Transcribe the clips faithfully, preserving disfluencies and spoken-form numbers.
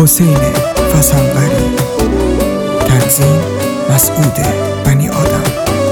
حسین فسنوری، تنظیم مسعود بنی آدم.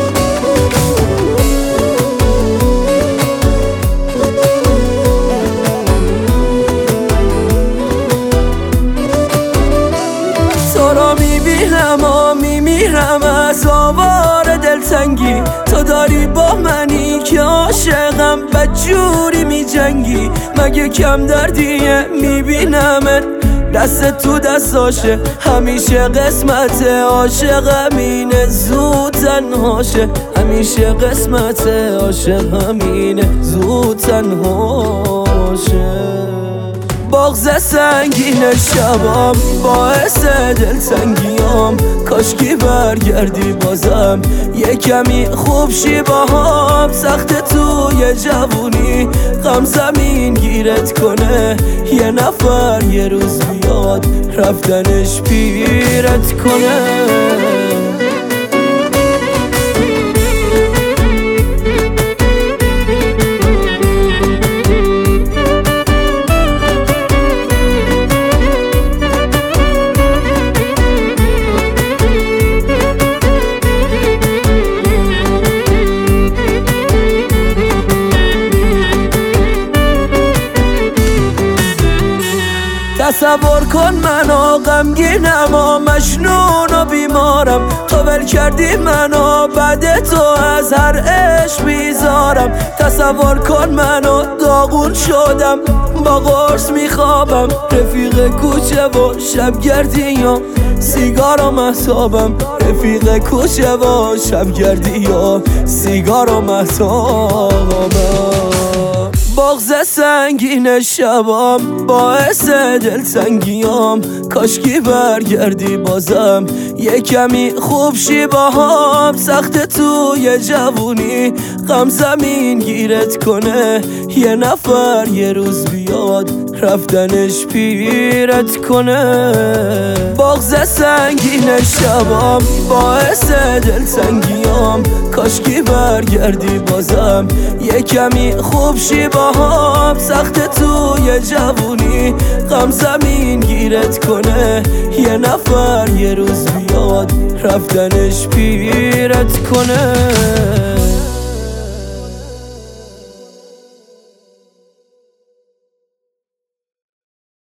تو را میبینم و میمیرم از آوار دلتنگی، تو داری با منی که عاشقم بدجوری میجنگی. مگه کم دردیه میبینمت دست تو دستاشه، همیشه قسمت عاشق همینه زود تنهاشه، همیشه قسمت عاشق همینه زود تنهاشه. بغض سنگین شبام باعث دلتنگیام، کاشکی برگردی بازم یه کمی خوب شی باهام. سخت توی جوونی غم زمین گیرت کنه، یه نفر یه روز بیاد رفتنش پیرت کنه. تصور کن منو غمگینم و مجنون و بیمارم، تو ول کردی منو بعد تو از هر عشق بیزارم. تصور کن منو داغون شدم با قرص میخوابم، رفیق کوچه و شبگردی یا سیگار و مهتابم، رفیق کوچه و شبگردی یا سیگار و مهتابم. بغض سنگین شبام باعث دلتنگیام، کاشکی برگردی بازم یه کمی خوب شی باهام. سخت توی جوونی غم زمین گیرت کنه، یه نفر یه روز بیاد رفتنش پیرت کنه. بغض سنگین شبام باعث دلتنگیام، کاشکی برگردی بازم یه کمی خوب شی باهام. سخت توی جوونی غم زمین گیرت کنه، یه نفر یه روز بیاد رفتنش پیرت کنه.